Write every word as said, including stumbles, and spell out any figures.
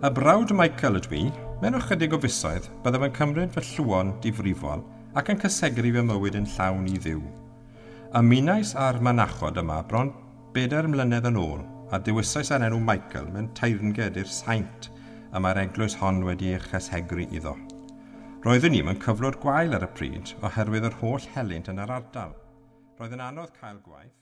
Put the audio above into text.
Y brawd Michael ydw i, mewn ychydig o fisoedd, byddaf yn cymryd fy llwon difrifol ac yn cysegru fy mywyd yn llawn i ddiw. Ymunais â'r mynachod yma bron bedair mlynedd yn ôl a dewisais ar enw Michael mewn teyrnged i'r saint y mae'r eglwys hon wedi ei chysegru iddo. Roeddwn i mewn cyflwr gwael ar y pryd oherwydd yr holl helynt yn yr ardal. Roedd yn anodd cael gwaith.